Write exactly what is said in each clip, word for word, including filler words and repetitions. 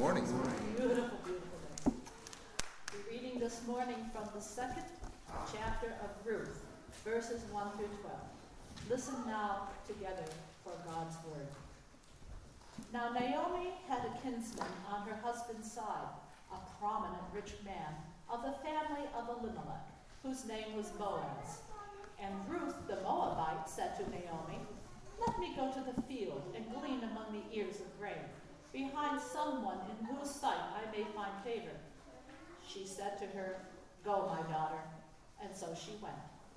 morning. Beautiful, beautiful day. We're reading this morning from the second chapter of Ruth, verses one through twelve. Listen now together for God's word. Now Naomi had a kinsman on her husband's side, a prominent rich man of the family of Elimelech, whose name was Boaz. And Ruth the Moabite said to Naomi, "Let me go to the field and glean among the ears of grain, behind someone in whose sight I may find favor." She said to her, "Go, my daughter." And so she went.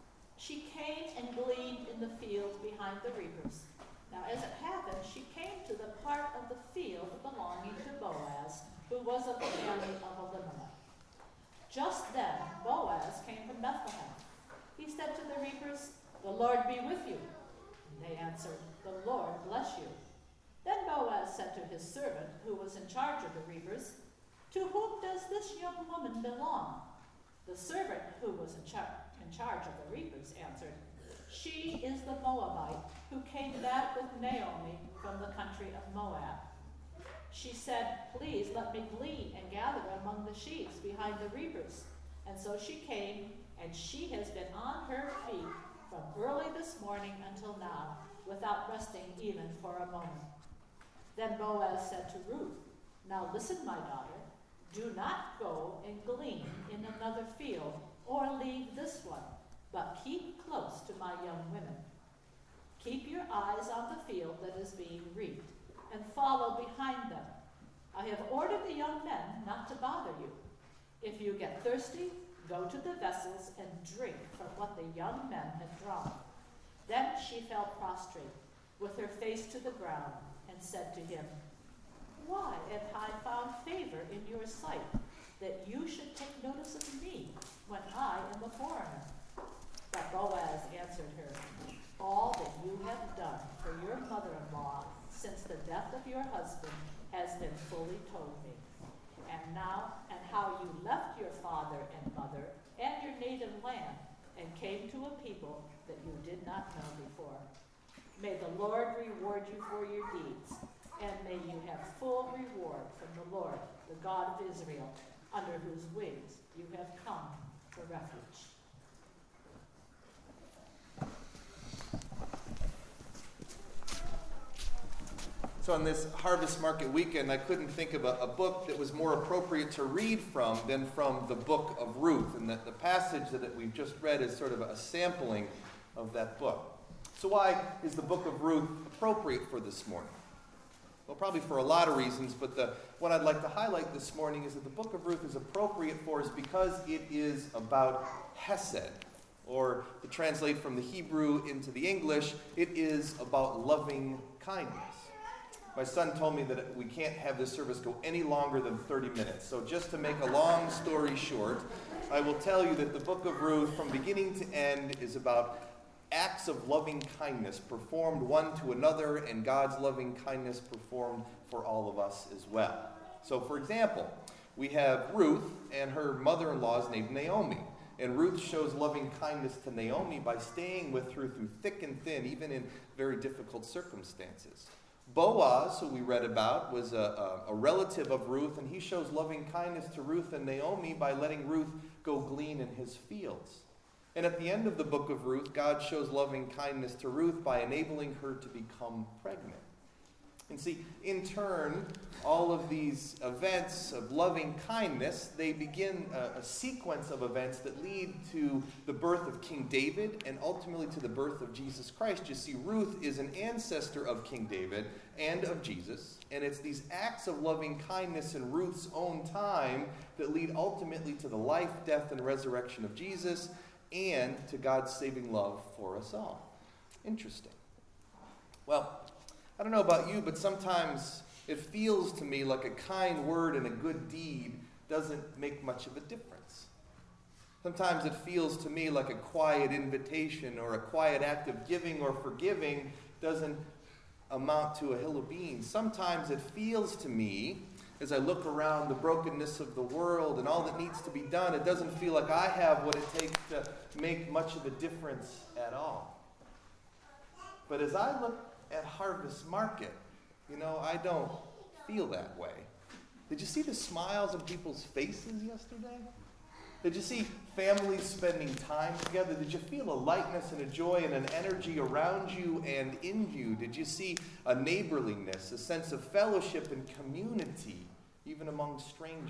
She came and gleaned in the field behind the reapers. Now as it happened, she came to the part of the field belonging to Boaz, who was of the family of Elimelech. Just then Boaz came from Bethlehem. He said to the reapers, "The Lord be with you." And they answered, "The Lord bless you." Then Boaz said to his servant, who was in charge of the reapers, "To whom does this young woman belong?" The servant, who was in, char- in charge of the reapers, answered, "She is the Moabite who came back with Naomi from the country of Moab." She said, "Please let me glean and gather among the sheaves behind the reapers." And so she came, and she has been on her feet from early this morning until now, without resting even for a moment. Then Boaz said to Ruth, "Now listen, my daughter, do not go and glean in another field or leave this one, but keep close to my young women. Keep your eyes on the field that is being reaped, and follow behind them. I have ordered the young men not to bother you. If you get thirsty, go to the vessels and drink from what the young men have drawn." Then she fell prostrate, with her face to the ground, and said to him, "Why have I found favor in your sight, that you should take notice of me when I am a foreigner?" But Boaz answered her, "All that you have done for your mother-in-law since the death of your husband has been fully told me. And now, and how you left your father and mother and your native land and came to a people that you did not know before. May the Lord reward you for your deeds, and may you have full reward from the Lord, the God of Israel, under whose wings you have come for refuge." So on this Harvest Market weekend, I couldn't think of a, a book that was more appropriate to read from than from the book of Ruth. And the, the passage that we've just read is sort of a sampling of that book. So why is the book of Ruth appropriate for this morning? Well, probably for a lot of reasons, but the what I'd like to highlight this morning is that the book of Ruth is appropriate for us because it is about Hesed, or to translate from the Hebrew into the English, it is about loving kindness. My son told me that we can't have this service go any longer than thirty minutes. So just to make a long story short, I will tell you that the book of Ruth, from beginning to end, is about acts of loving kindness performed one to another, and God's loving kindness performed for all of us as well. So, for example, we have Ruth, and her mother-in-law is named Naomi. And Ruth shows loving kindness to Naomi by staying with her through thick and thin, even in very difficult circumstances. Boaz, who we read about, was a, a, a relative of Ruth, and he shows loving kindness to Ruth and Naomi by letting Ruth go glean in his fields. And at the end of the book of Ruth, God shows loving kindness to Ruth by enabling her to become pregnant. And see, in turn, all of these events of loving kindness, they begin a, a sequence of events that lead to the birth of King David and ultimately to the birth of Jesus Christ. You see, Ruth is an ancestor of King David and of Jesus, and it's these acts of loving kindness in Ruth's own time that lead ultimately to the life, death, and resurrection of Jesus and to God's saving love for us all. Interesting. Well, I don't know about you, but sometimes it feels to me like a kind word and a good deed doesn't make much of a difference. Sometimes it feels to me like a quiet invitation or a quiet act of giving or forgiving doesn't amount to a hill of beans. Sometimes it feels to me, as I look around the brokenness of the world and all that needs to be done, it doesn't feel like I have what it takes to make much of a difference at all. But as I look at Harvest Market, you know, I don't feel that way. Did you see the smiles on people's faces yesterday? Did you see families spending time together? Did you feel a lightness and a joy and an energy around you and in you? Did you see a neighborliness, a sense of fellowship and community, even among strangers?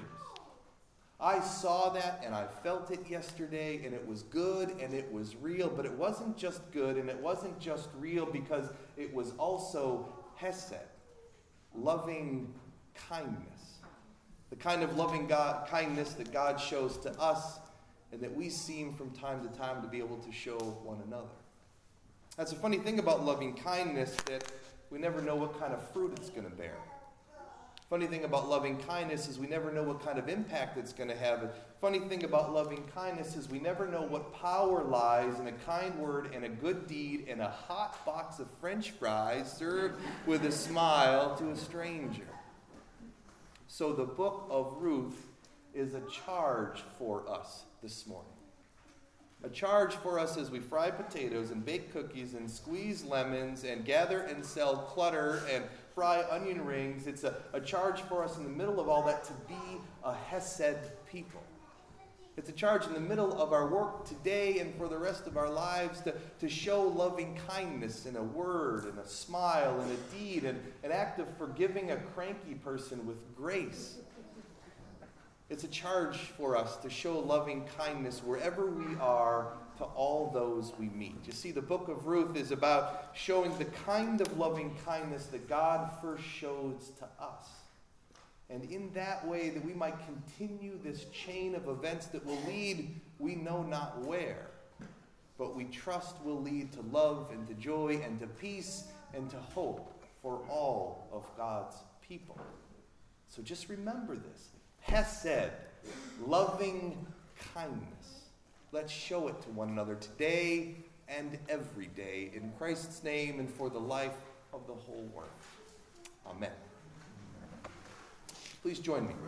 I saw that and I felt it yesterday, and it was good and it was real, but it wasn't just good and it wasn't just real because it was also hesed, loving kindness. The kind of loving God, kindness that God shows to us and that we seem from time to time to be able to show one another. That's a funny thing about loving kindness, that we never know what kind of fruit it's going to bear. Funny thing about loving kindness is we never know what kind of impact it's going to have. Funny thing about loving kindness is we never know what power lies in a kind word and a good deed and a hot box of French fries served with a smile to a stranger. So the book of Ruth is a charge for us this morning. A charge for us as we fry potatoes and bake cookies and squeeze lemons and gather and sell clutter and fry onion rings. It's a, a charge for us in the middle of all that to be a hesed people. It's a charge in the middle of our work today and for the rest of our lives to, to show loving kindness in a word and a smile and a deed and an act of forgiving a cranky person with grace. It's a charge for us to show loving kindness wherever we are to all those we meet. You see, the book of Ruth is about showing the kind of loving kindness that God first shows to us. And in that way, that we might continue this chain of events that will lead we know not where, but we trust will lead to love and to joy and to peace and to hope for all of God's people. So just remember this. Hesed, loving kindness. Let's show it to one another today and every day in Christ's name and for the life of the whole world. Amen. Please join me.